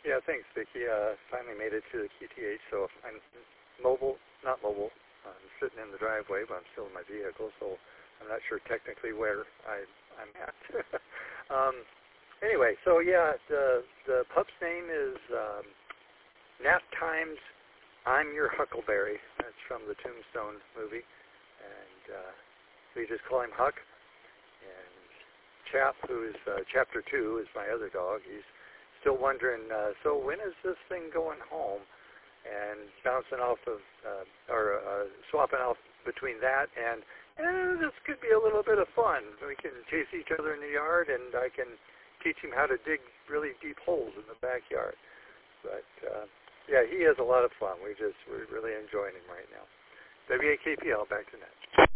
Yeah, thanks, Vicki. Finally made it to the QTH, so I'm not mobile. I'm sitting in the driveway, but I'm still in my vehicle, so I'm not sure technically where I'm at. Anyway, so yeah, the pup's name is Nap Times. I'm Your Huckleberry. That's from the Tombstone movie, and we just call him Huck. And Chap, who is Chapter 2, is my other dog. He's still wondering, so when is this thing going home? And bouncing off of, swapping off between that and this could be a little bit of fun. We can chase each other in the yard, and I can teach him how to dig really deep holes in the backyard. But yeah, he has a lot of fun. We're really enjoying him right now. WAKPL, back to net.